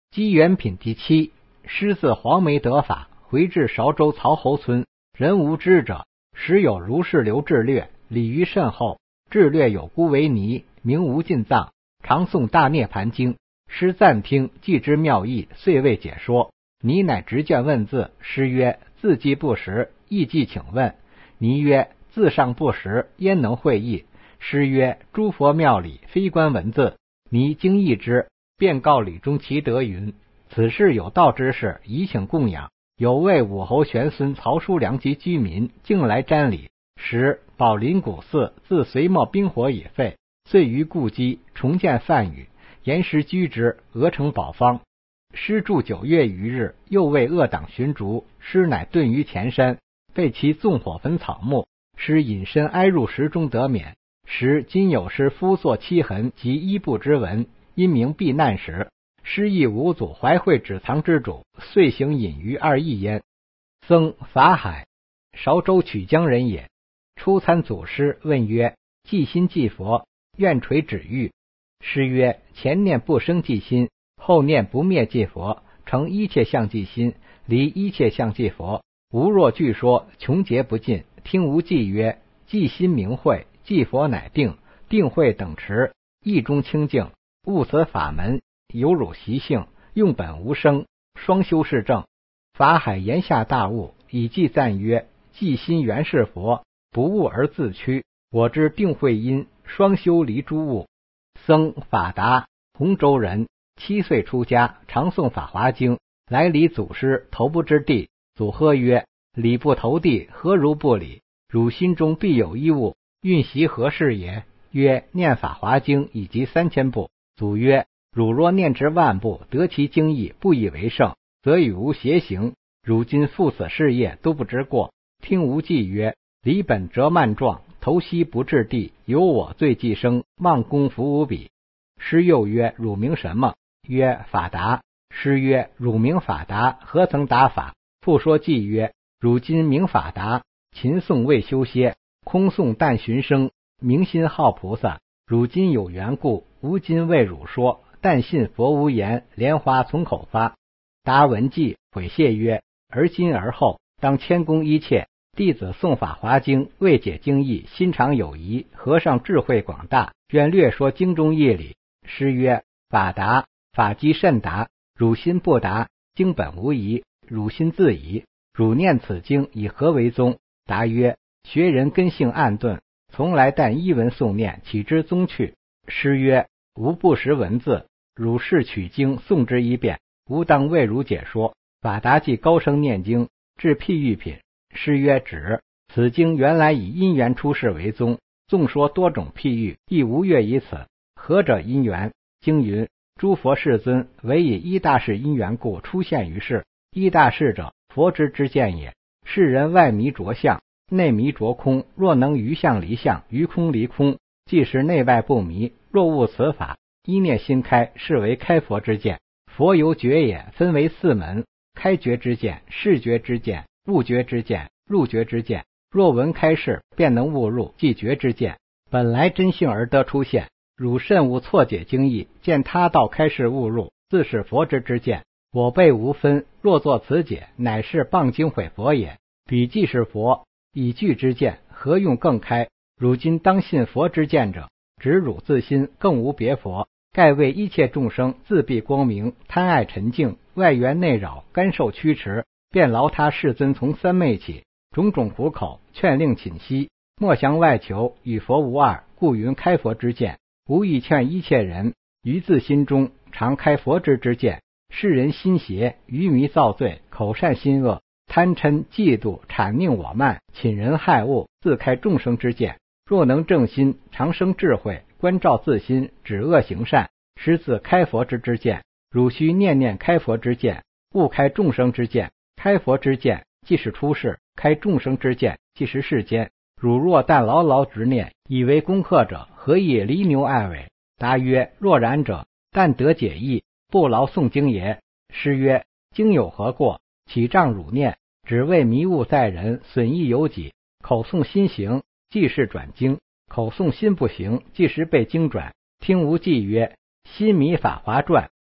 机缘品第7，师自黄梅得法，回至韶州曹侯村，人无知者，时有如是刘志略，礼于甚厚。志略有姑为尼，名无尽藏，常诵大涅盘经。师暂听，既知妙义，遂未解说。尼乃执卷问字，师曰：字迹不识，意即请问。尼曰：字上不识，焉能会意？师曰：诸佛妙理，非观文字。尼经义之，便告李中其德云：此事有道之士，宜请供养。有位武侯玄孙曹叔良及居民，竟来瞻礼。时宝林古寺自隋末兵火已废，遂于故基重建梵语，言师居之，俄成宝方。师住9月余日，又为恶党寻逐，师乃遁于前山，被其纵火焚草木。师隐身挨入石中得免。时今有师夫作漆痕及衣布之文，因名避难时，师亦五祖怀会止藏之主，遂行隐于2邑焉。僧法海，韶州曲江人也。初参祖师，问曰：即心即佛，愿垂指喻。师曰：前念不生即心，后念不灭即佛，成一切相即心，离一切相即佛。吾若据说，穷劫不尽。听无记曰：即心明慧，即佛乃定，定慧等持，意中清净。悟此法门，有汝习性，用本无生，双修是正。法海言下大悟，以记赞曰：即心原是佛，不悟而自屈。我知定慧因，双修离诸物。僧法达，洪州人，7岁出家，常诵法华经。来礼祖师，头不知地。祖呵曰：礼不投地，何如不礼？汝心中必有一物，运习何事也？曰：念法华经以及3000部。祖曰：汝若念之万部，得其经义，不以为胜，则与吾偕行。汝今赴此事业，都不知过。听无记曰：礼本折慢状，头膝不至地，有我罪既生，妄功福无比。师又曰：汝名什么？曰：法达。师曰：汝名法达，何曾达法？复说记曰：汝今名法达，勤诵未修歇，空诵但寻声，明心好菩萨。汝今有缘故，吾今为汝说，但信佛无言，莲花从口发。达闻记，悔谢曰：而今而后，当谦恭一切。弟子诵法华经，未解经义，心常有疑。和尚智慧广大，愿略说经中义理。师曰：法达，法机甚达，汝心不达，经本无疑，汝心自疑。汝念此经以何为宗？答曰：学人根性暗钝，从来但依文诵念，岂知宗趣？师曰：吾不识文字，汝是取经诵之一遍，吾当为汝解说。法达即高声念经，至譬喻品。师曰：止。此经原来以因缘出世为宗，纵说多种譬喻，亦无越于此。何者因缘？经云：诸佛世尊唯以一大事因缘故出现于世。一大事者，佛之见也。世人外迷着相，内迷着空。若能于相离相，于空离空，即是内外不迷。若悟此法，一念心开，是为开佛之见。佛由觉也，分为4门：开觉之见、视觉之见、悟觉之见、入觉之见。若闻开示，便能悟入，即觉之见。本来真性而得出现。汝慎勿错解经义，见他道开示悟入，自是佛之见。我辈无分，若作此解，乃是谤经毁佛也。彼既是佛，以具之见，何用更开？汝今当信佛之见者，只汝自心，更无别佛。盖为一切众生自闭光明，贪爱沉静，外缘内扰，干受驱驰，便劳他世尊从3昧起，种种苦口，劝令寝息，莫向外求，与佛无二，故云开佛之见。吾亦劝一切人，于自心中常开佛之见。世人心邪，愚迷造罪，口善心恶，贪嗔嫉妒谄佞我慢，侵人害物，自开众生之见。若能正心，常生智慧，关照自心，止恶行善，实自开佛之见。汝须念念开佛之见，勿开众生之见。开佛之见，即是出世；开众生之见，即是世间。汝若但牢牢执念，以为功课者，何以离牛爱尾？答曰：若然者，但得解义，不劳诵经也。师曰：经有何过？岂仗汝念？只为迷悟在人，损益有己。口诵心行，即是转经；口诵心不行，即是被经转。听无记曰：心迷法华传，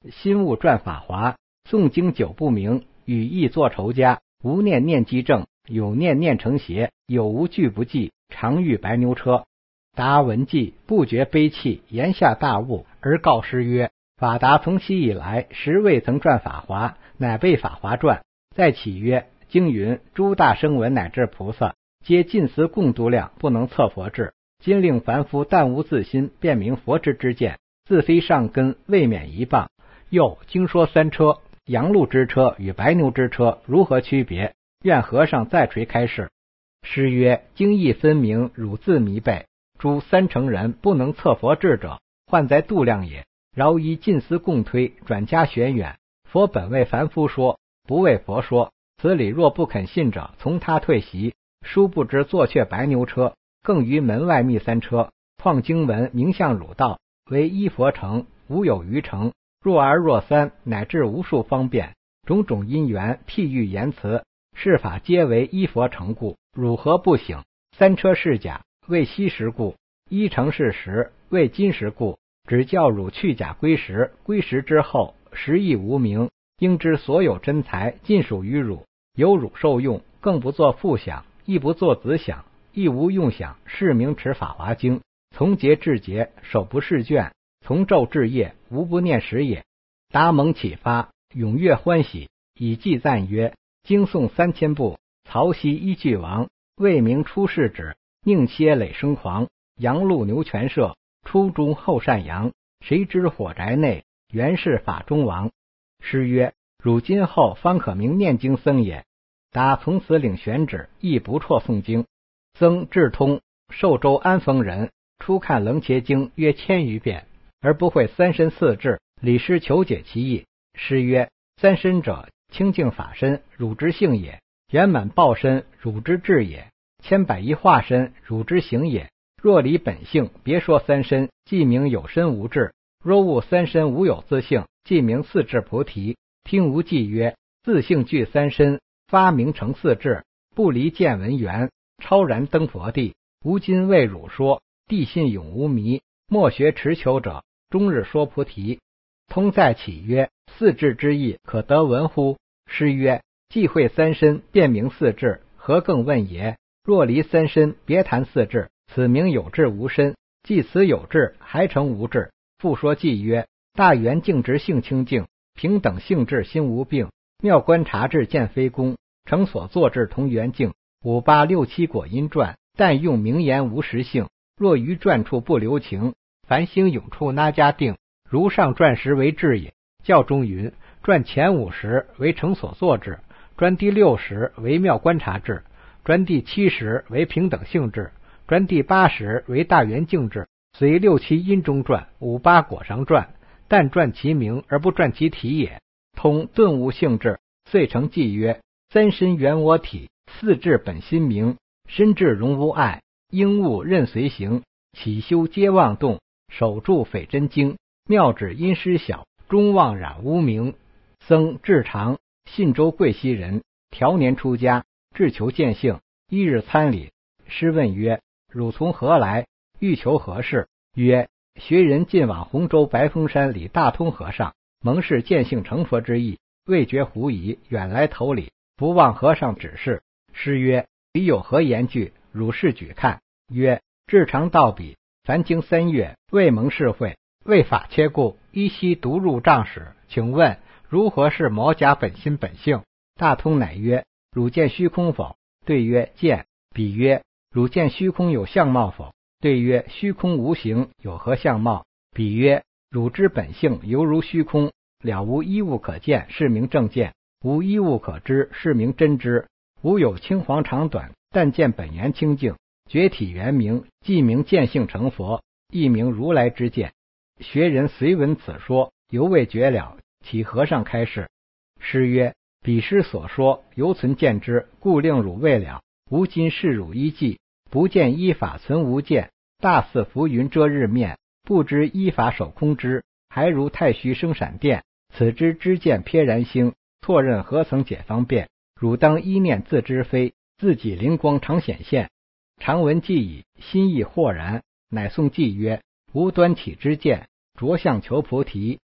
心悟转法华，诵经久不明，语意作仇家，无念念即正，有念念成邪，有无俱不记，常遇白牛车。达闻记，不觉悲泣，言下大悟，而告师曰：法达从昔以来，实未曾传法华，乃被法华传。再启曰：经云诸大声闻乃至菩萨，皆尽思共度量，不能测佛智。今令凡夫但无自心，辨明佛之见，自非上根，未免一谤。又经说三车，羊鹿之车与白牛之车如何区别？愿和尚再垂开示。师曰：经义分明，汝自迷背。诸三乘人不能测佛智者，患在度量也。饶依尽思共推，转加玄远。佛本为凡夫说，不为佛说。此理若不肯信者，从他退席。殊不知坐却白牛车，更于门外密三车。况经文名相汝道，为一佛乘，无有余乘。若二若三，乃至无数方便，种种因缘譬喻言辞，是法皆为一佛乘故。汝何不醒？三车是假，为昔时故；一乘是实，为今时故。只教汝去假归实，归实之后，实亦无名。应知所有真财尽属于汝，由汝受用，更不作父想，亦不作子想，亦无用想，是名持法华经。从节至节，手不释卷；从昼至夜，无不念时也。达蒙启发，踊跃欢喜，以记赞曰：经诵3000部，曹溪一句王，未明出世止，宁歇累生狂。羊鹿牛犬舍，初中后善扬。谁知火宅内，原是法中王。师曰：汝今后方可名念经僧也。达从此领玄旨，亦不辍诵经。僧智通，寿州安丰人，初看楞伽经约1000余遍，而不会三身四智。李师求解其意。师曰：三身者，清净法身，汝之性也；圆满报身，汝之智也；千百亿化身，汝之行也。若离本性，别说三身，即名有身无智；若悟三身无有自性，即名四智菩提。听无记曰：自性具三身，发明成四智，不离见闻缘，超然登佛地。吾今为汝说，地信永无迷。莫学持求者，终日说菩提。通再启曰：四智之意，可得闻乎？师曰：既会三身，便明四智，何更问也？若离三身，别谈四智，此名有智无身。既此有智，还成无智。复说记曰：大圆净直性清净，平等性质心无病，妙观察智见非功，成所作智同圆净。5867果因传，但用名言无实性。若于传处不留情，凡兴永处那家定。如上传时为智也。教中云：传前50为成所作智，传第60为妙观察智，传第70为平等性质，传第80为大圆净智。随67因中传，58果上传，但传其名而不传其体也。通顿悟性质，遂成记曰：三身原我体，四智本心明，身智容无碍，应物任随行，起修皆妄动，守住匪真经，妙指因师小，终妄染污名。僧智常，信州贵溪人，调年出家，志求见性。一日参礼，师问曰：汝从何来？欲求何事？曰：学人近往洪州白峰山李大通和尚，蒙氏见性成佛之意，未觉狐疑，远来投礼，不忘和尚指示。师曰：彼有何言句？汝试举看。曰：智常道彼，凡经3月，未蒙示会，为法切故，依稀独入帐室，请问如何是毛甲本心本性？大通乃曰：汝见虚空否？对曰：见。彼曰：汝见虚空有相貌否？对曰：虚空无形，有何相貌？彼曰：汝之本性犹如虚空，了无一物可见，是名正见；无一物可知，是名真知。无有青黄长短，但见本源清净，觉体圆明，即名见性成佛，亦名如来之见。学人随闻此说，犹未觉了，启和尚开示。师曰：彼师所说，犹存见之，故令汝未了。吾今示汝依记，不见依法存无见，大似浮云遮日面，不知依法守空知，还如太虚生闪电。此之知见瞥然星，错认何曾解方便？汝当依念自知非，自己灵光常显现。常闻记矣，心意豁然，乃诵记曰：无端起之见，着相求菩提，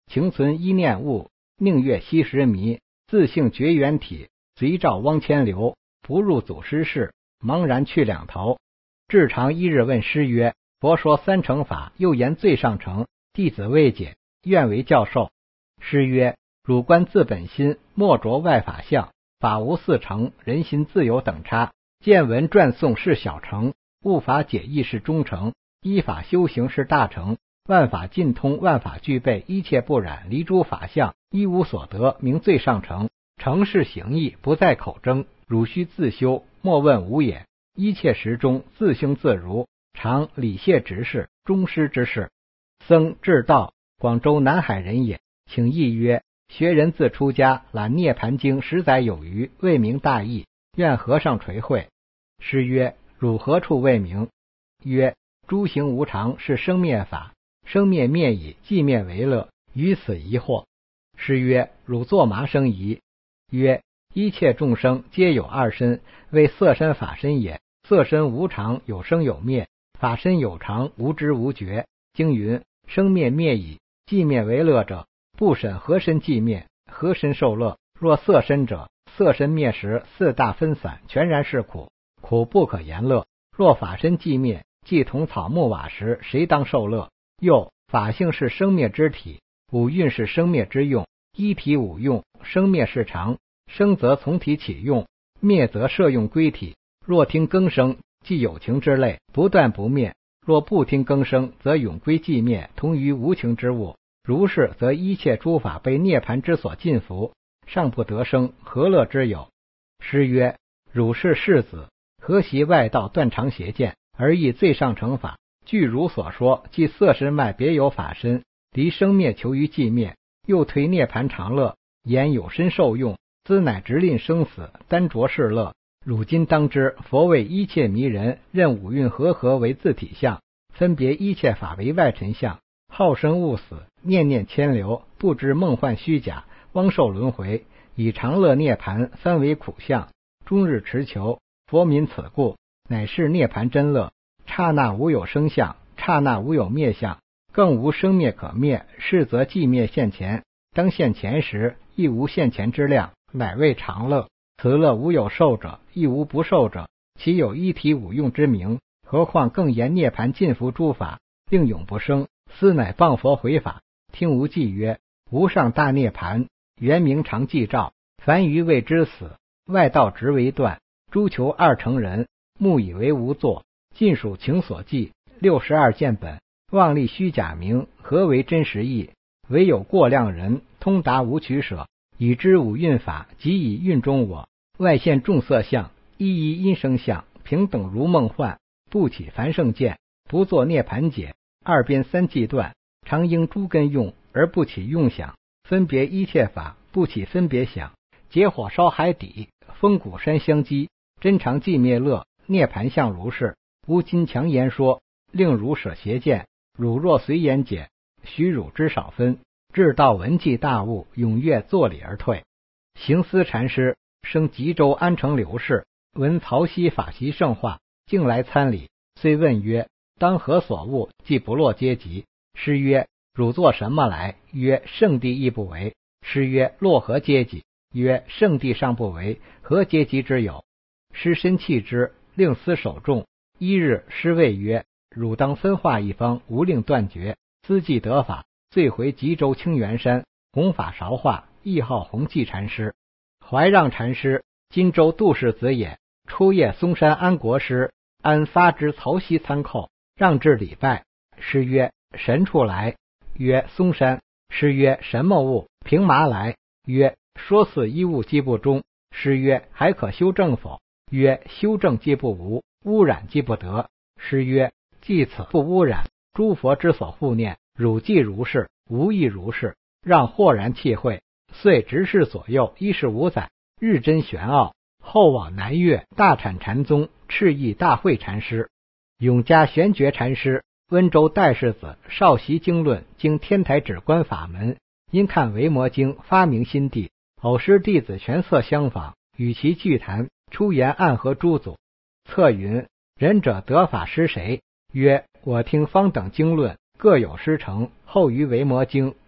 情存一念物，宁越息时迷，自性绝缘体，随照汪千流，不入祖师室，茫然去两头。至长一日问师曰：佛说三乘法，又言最上乘，弟子未解，愿为教授。师曰：汝观自本心，莫着外法相，法无四乘，人心自有等差。见闻传诵是小乘，悟法解义是中乘，依法修行是大乘。万法尽通，万法具备，一切不染，离诸法相，一无所得，名最上乘。乘是行义，不在口争，汝须自修，莫问无也。一切时中，自兴自如，常礼谢执事，中师之事。僧智道，广州南海人也，请译曰：学人自出家，览涅盘经10载有余，未明大义，愿和尚垂会。师曰：汝何处未明？曰：诸行无常，是生灭法，生灭灭矣，寂灭为乐，于此疑惑。师曰：汝作麻生疑？曰：一切众生皆有二身，为色身法身也。色身无常，有生有灭，法身有常，无知无觉。经云：生灭灭矣，寂灭为乐者，不审何身寂灭，何身受乐。若色身者，色身灭时，四大分散，全然是苦，苦不可言乐。若法身寂灭，即同草木瓦石，谁当受乐？又法性是生灭之体，五蕴是生灭之用，一体五用，生灭是常，生则从体起用，灭则摄用归体。若听更生，即有情之类，不断不灭；若不听更生，则永归寂灭，同于无情之物。如是，则一切诸法被涅盘之所禁服，尚不得生，何乐之有？师曰：汝是世子，何习外道断常邪见，而议最上乘法？据汝所说，即色身外别有法身，离生灭求于寂灭，又推涅盘常乐，言有身受用，兹乃直令生死，单着是乐。汝今当知，佛为一切迷人，任五蕴合为自体相，分别一切法为外尘相，好生恶死，念念牵流，不知梦幻虚假，枉受轮回，以常乐涅盘三为苦相，终日持求。佛民此故，乃是涅盘真乐。刹那无有生相，刹那无有灭相，更无生灭可灭，是则寂灭现前，当现前时，亦无现前之量，乃为常乐。此乐无有受者，亦无不受者，其有一体五用之名？何况更言涅盘尽服诸法，令永不生，斯乃谤佛回法。听无记曰：无上大涅盘，原名常寂照，凡愚谓之死，外道直为断。诸求二乘人，目以为无作，尽属情所寄。62见本，妄立虚假名，何为真实义？唯有过量人，通达无取舍，已知五蕴法，即以蕴中我，外现众色相，一因生相，平等如梦幻，不起凡圣见，不作涅盘解。二边三际断，常应诸根用，而不起用想，分别一切法，不起分别想。结火烧海底，风谷山相击，真常寂灭乐，涅盘相如是。吾今强言说，令汝舍邪见，汝若随言解，许汝之少分。至道闻记大悟，踊跃作礼而退。行思禅师生吉州安城刘氏，闻曹溪法习盛化，竟来参礼，遂问曰：当何所悟，即不落阶级？师曰：汝作什么来？曰：圣地亦不为。师曰：落何阶级？曰：圣地尚不为，何阶级之有？师身弃之，令思守众。一日，师谓曰：汝当分化一方，无令断绝，资济得法。遂回吉州清源山，弘法韶化，亦号弘济禅师。怀让禅师，荆州杜氏子也，初谒嵩山安国师，安发之曹溪参叩，让至礼拜。师曰：神处来。曰：嵩山。师曰：什么物？凭麻来。曰：说似一物既不中。师曰：还可修正否？曰：修正既不无，污染既不得。师曰：即此不污染，诸佛之所护念，汝既如是，无亦如是，让豁然气会。遂执事左右15载，日臻玄奥。后往南岳大产禅宗赤翼大会禅师，永嘉玄觉禅师，温州戴氏子，少习经论，经天台止观法门，因看维摩经，发明心地，偶师弟子全色相仿，与其聚谈，出言暗合诸祖。策云：仁者得法师谁？曰：我听方等经论，各有师承，后于维摩经，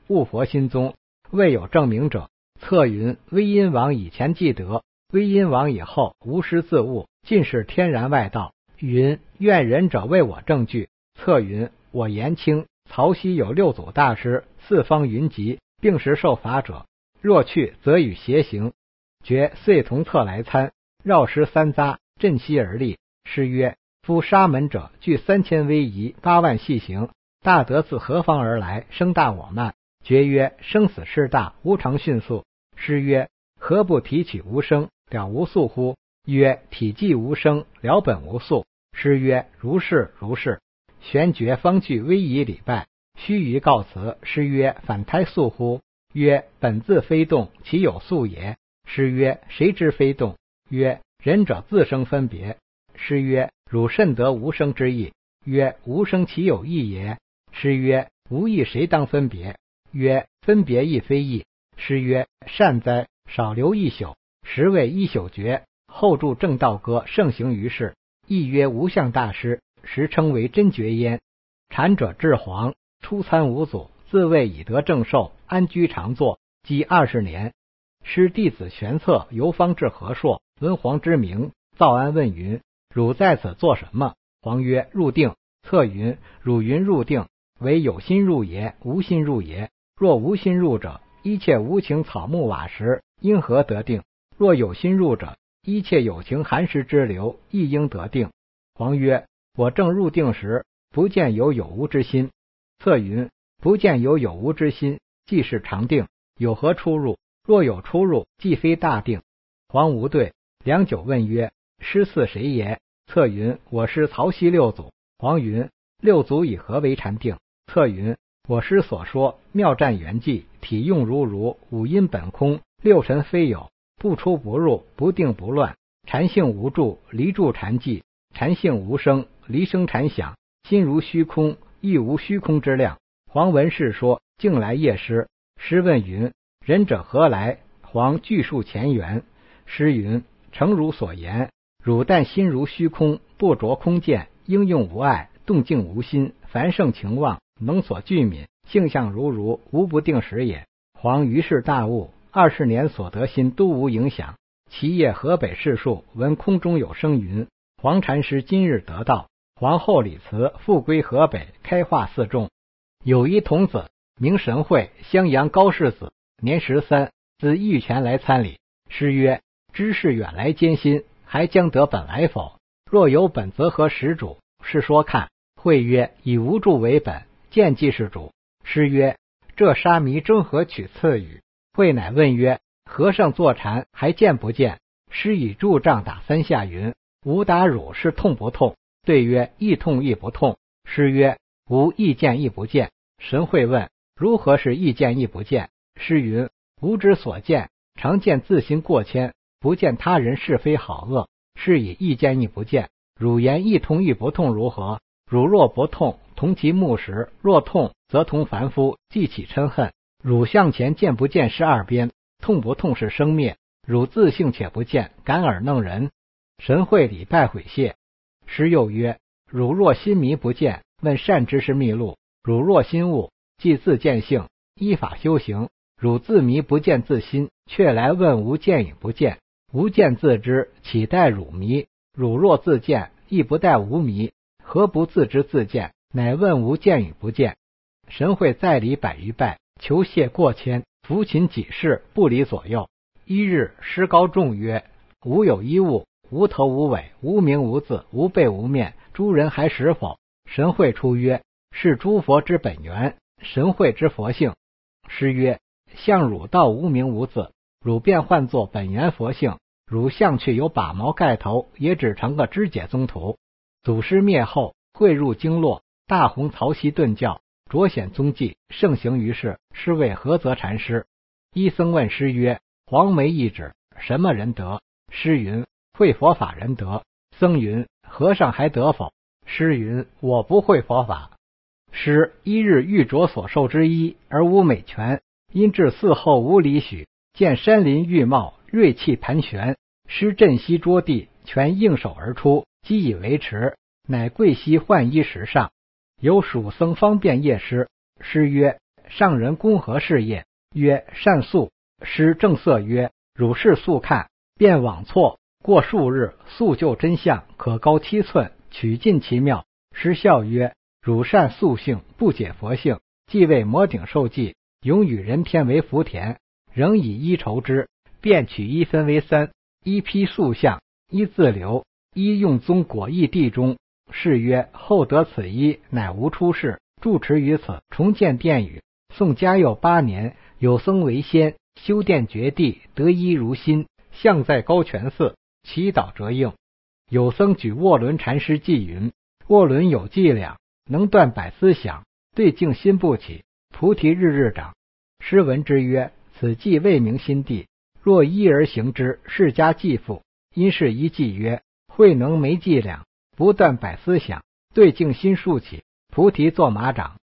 悟佛心宗，未有证明者。策云：威音王以前既得，威音王以后无师自悟，尽是天然外道。云：愿仁者为我证据。策云：我言清曹溪有6祖大师，四方云集，并时受法者，若去则与邪行。觉遂同策来参，绕石3匝，振膝而立。诗曰：夫沙门者具3000威仪，8万细行，大德自何方而来？生大我慢。觉曰：生死事大，无常迅速。诗曰：何不提取无生，了无宿乎？曰：体寂无生，了本无宿。诗曰：如是如是。玄觉方具威仪礼拜，须臾告辞。诗曰：反胎素乎？曰：本自非动，其有素也。诗曰：谁知非动？曰：仁者自生分别。诗曰：汝甚得无生之意。曰：无生其有意也。诗曰：无意谁当分别？曰：分别亦非意。诗曰：善哉，少留一宿，实为一宿觉。后著正道歌，盛行于世，亦曰无相大师，时称为真觉焉。禅者至黄，初参五祖，自谓已得正受，安居常坐，积20年。师弟子玄策游方至和硕，闻黄之名，造安问云：汝在此做什么？黄曰：入定。策云：汝云入定，为有心入也，无心入也？若无心入者，一切无情草木瓦石，因何得定？若有心入者，一切有情寒食之流，亦应得定。黄曰：我正入定时，不见有无之心。策云：不见有无之心，即是常定，有何出入？若有出入，即非大定。黄无对，良久问曰：师似谁也？策云：我师曹溪6祖。黄云：6祖以何为禅定？策云：我师所说妙战圆寂，体用如五阴本空，六神非有，不出不入，不定不乱。禅性无住，离住禅寂；禅性无声，离声禅响。心如虚空，亦无虚空之量。黄闻是说，径来谒师。师问云：仁者何来？黄具述前缘。师云：诚如所言，汝但心如虚空，不着空见，应用无碍，动静无心，凡圣情妄，能所具泯，性相如，无不定时也。黄于是大悟，20年所得心都无影响。其夜河北世数，闻空中有声云：黄禅师今日得道。黄后礼辞，复归河北，开化4众。有一童子名神会，襄阳高士子，年13，自玉泉来参礼。师曰：知识远来艰辛，还将得本来否？若有本，则何始主？是说看。会曰：以无住为本，见即是主。师曰：这沙弥争何取次语？会乃问曰：和尚坐禅，还见不见？师以柱杖打3下云：吾打汝是痛不痛？对曰：亦痛亦不痛。师曰：吾亦见亦不见。神会问：如何是亦见亦不见？师云：吾之所见，常见自心过谦，不见他人是非好恶，是以亦见亦不见。汝言亦痛亦不痛如何？汝若不痛，同其木石；若痛，则同凡夫，既起嗔恨。汝向前见不见是二边，痛不痛是生灭。汝自性且不见，敢尔弄人？神会礼拜悔谢。师又曰：汝若心迷不见，问善知识秘录；汝若心悟，即自见性，依法修行。汝自迷不见自心，却来问无见与不见。无见自知，岂待汝迷？汝若自见，亦不待无迷，何不自知自见？乃问无见与不见。神会再礼100余拜，求谢过谦，扶琴几事，不离左右。一日，师高众曰：吾有一物，无头无尾，无名无字，无背无面，诸人还识否？神会出曰：是诸佛之本源，神会之佛性。师曰：像汝道无名无字，汝便唤作本源佛性。汝相却有把毛盖头，也只成个肢解宗徒。祖师灭后，汇入经络，大弘曹溪顿教，卓显踪迹，盛行于世，是谓菏泽禅师。一僧问师曰：黄梅一指，什么人得？师云：会佛法人得。僧云：和尚还得否？师云：我不会佛法。师一日欲着所受之衣，而无美泉，因至寺后无里许，见山林郁茂，锐气盘旋。师振膝捉地，拳应手而出，即以为持，乃跪膝换衣石上。有蜀僧方便谒师。师曰： 上人公何事业？曰：善宿。师正色曰：汝是速看，便往错，过数日，速就真相，可高7寸，取尽其妙。师笑曰：汝善素性，不解佛性，既为摩顶受记，永与人天为福田，仍以一筹之，便取一分为3，一批素相，一自留，一用宗果义地中。是曰：后得此一，乃无出世，住持于此，重建殿宇。宋嘉佑8年，有僧为先，修殿绝地，得一如新，像在高泉寺，祈祷折应。有僧举卧轮禅师记云：卧轮有伎俩，能断百思想，对境心不起，菩提日日长。师闻之曰：此计未明心地，若依而行之，是家继父。因是一计曰：慧能没伎俩，不断百思想，对境心竖起，菩提作马掌。